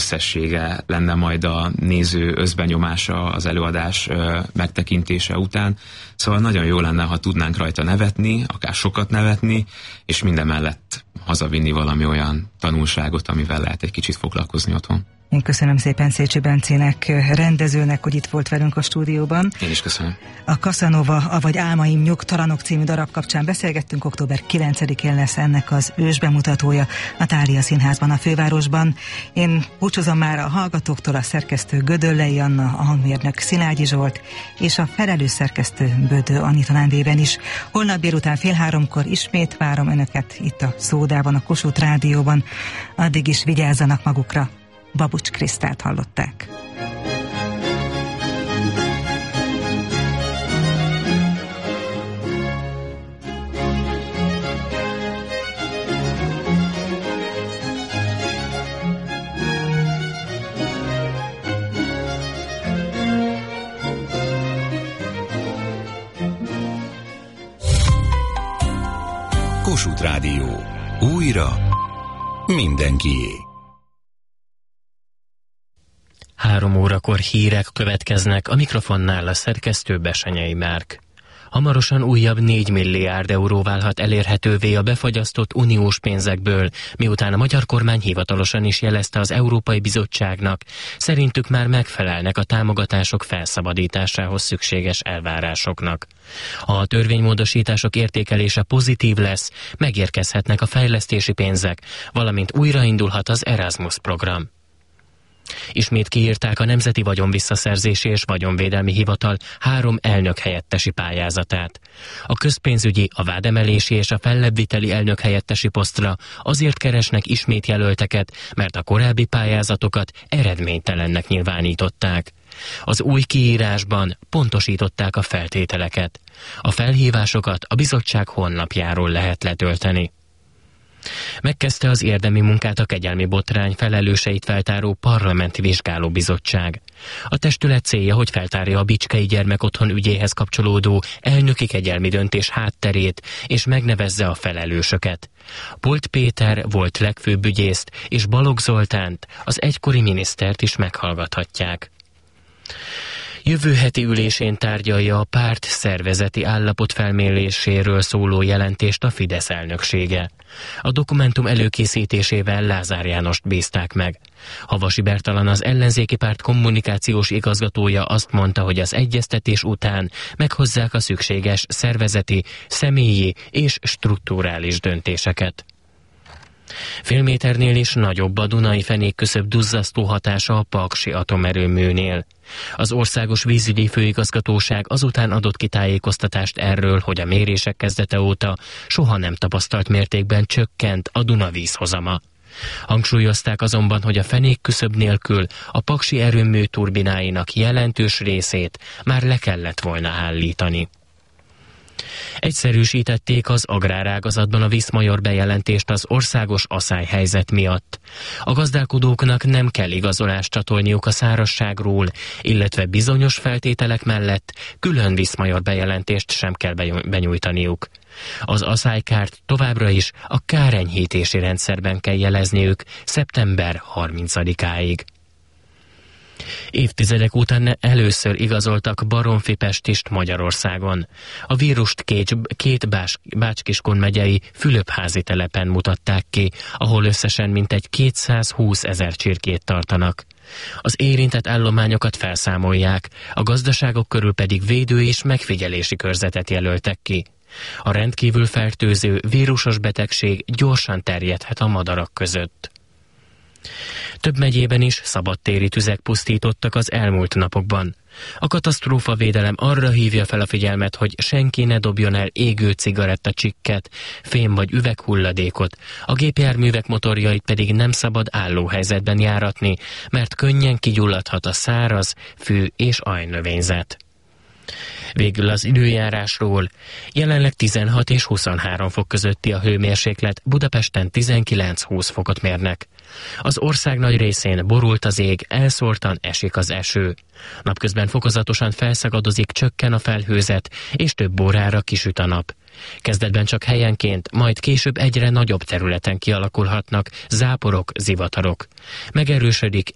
összessége lenne majd a néző összbenyomása az előadás megtekintése után. Szóval nagyon jó lenne, ha tudnánk rajta nevetni, akár sokat nevetni, és mindemellett hazavinni valami olyan tanulságot, amivel lehet egy kicsit foglalkozni otthon. Én köszönöm szépen Szécsi Bencének, rendezőnek, hogy itt volt velünk a stúdióban. Én is köszönöm. A Casanova, avagy Álmaim nyugtalanok című darab kapcsán beszélgettünk, október 9-én lesz ennek az ősbemutatója a Thália Színházban, a fővárosban. Én búcsúzom már a hallgatóktól, a szerkesztő Gödöllei Anna, a hangmérnök Szilágyi Zsolt, és a felelős szerkesztő Bödő Anita nevében is. Holnap délután 14:30 ismét várom Önöket itt a Szódában, a Kossuth Rádióban. Addig is vigyázzanak magukra. Babucs Krisztát hallották. Kossuth Rádió. Újra mindenkié. 3 órakor hírek következnek, a mikrofonnál a szerkesztő Besenyei Márk. Hamarosan újabb 4 milliárd euró válhat elérhetővé a befagyasztott uniós pénzekből, miután a magyar kormány hivatalosan is jelezte az Európai Bizottságnak, szerintük már megfelelnek a támogatások felszabadításához szükséges elvárásoknak. Ha a törvénymódosítások értékelése pozitív lesz, megérkezhetnek a fejlesztési pénzek, valamint újraindulhat az Erasmus program. Ismét kiírták a Nemzeti Vagyonvisszaszerzési és Vagyonvédelmi Hivatal 3 elnökhelyettesi pályázatát. A közpénzügyi, a vádemelési és a fellebbviteli elnökhelyettesi posztra azért keresnek ismét jelölteket, mert a korábbi pályázatokat eredménytelennek nyilvánították. Az új kiírásban pontosították a feltételeket. A felhívásokat a bizottság honlapjáról lehet letölteni. Megkezdte az érdemi munkát a kegyelmi botrány felelőseit feltáró parlamenti vizsgálóbizottság. A testület célja, hogy feltárja a Bicskei Gyermekotthon ügyéhez kapcsolódó elnöki kegyelmi döntés hátterét, és megnevezze a felelősöket. Polt Péter volt legfőbb ügyészt, és Balogh Zoltánt, az egykori minisztert is meghallgathatják. Jövő heti ülésén tárgyalja a párt szervezeti állapot felméréséről szóló jelentést a Fidesz elnöksége. A dokumentum előkészítésével Lázár Jánost bízták meg. Havasi Bertalan, az ellenzéki párt kommunikációs igazgatója azt mondta, hogy az egyeztetés után meghozzák a szükséges szervezeti, személyi és strukturális döntéseket. Fél méternél is nagyobb a Dunai fenékküszöb duzzasztó hatása a Paksi atomerőműnél. Az Országos Vízügyi Főigazgatóság azután adott ki tájékoztatást erről, hogy a mérések kezdete óta soha nem tapasztalt mértékben csökkent a Duna vízhozama. Hangsúlyozták azonban, hogy a fenékküszöb nélkül a Paksi erőmű turbináinak jelentős részét már le kellett volna állítani. Egyszerűsítették az agrárágazatban a Viszmajor bejelentést az országos aszályhelyzet miatt. A gazdálkodóknak nem kell igazolást csatolniuk a szárazságról, illetve bizonyos feltételek mellett külön Viszmajor bejelentést sem kell benyújtaniuk. Az aszálykárt továbbra is a kárenyhítési rendszerben kell jelezniük szeptember 30-áig. Évtizedek után először igazoltak baromfipestist Magyarországon. A vírust két Bács-Kiskun megyei Fülöpházi telepen mutatták ki, ahol összesen mintegy 220 000 csirkét tartanak. Az érintett állományokat felszámolják, a gazdaságok körül pedig védő és megfigyelési körzetet jelöltek ki. A rendkívül fertőző vírusos betegség gyorsan terjedhet a madarak között. Több megyében is szabadtéri tüzek pusztítottak az elmúlt napokban. A katasztrófavédelem arra hívja fel a figyelmet, hogy senki ne dobjon el égő cigarettacsikket, fém vagy üveghulladékot, a gépjárművek motorjait pedig nem szabad állóhelyzetben járatni, mert könnyen kigyulladhat a száraz, fű és ajnövényzet. Végül az időjárásról. Jelenleg 16 és 23 fok közötti a hőmérséklet, Budapesten 19-20 fokot mérnek. Az ország nagy részén borult az ég, elszórtan esik az eső. Napközben fokozatosan felszagadozik, csökken a felhőzet, és több órára kisüt a nap. Kezdetben csak helyenként, majd később egyre nagyobb területen kialakulhatnak záporok, zivatarok. Megerősödik